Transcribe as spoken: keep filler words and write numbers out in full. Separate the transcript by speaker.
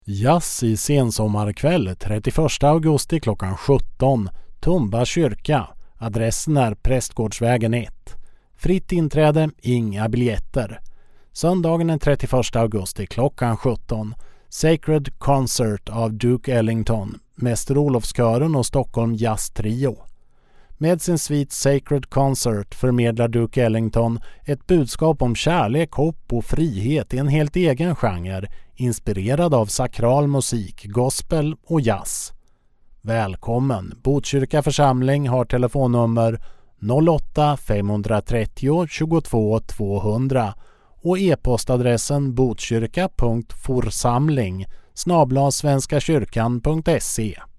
Speaker 1: Jazz i sensommarkväll trettioförsta augusti klockan sjutton, Tumba kyrka. Adressen är Prästgårdsvägen ett. Fritt inträde, inga biljetter. Söndagen den trettioförsta augusti klockan sjutton, Sacred Concert av Duke Ellington, Mäster Olofskören och Stockholm Jazz Trio. Med sin svit Sacred Concert förmedlar Duke Ellington ett budskap om kärlek, hopp och frihet i en helt egen genre, inspirerad av sakral musik, gospel och jazz. Välkommen! Botkyrka församling har telefonnummer noll åtta fem tre noll tjugotvå tvåhundra och e-postadressen botkyrka punkt forsamling snabel-a svenskakyrkan punkt se.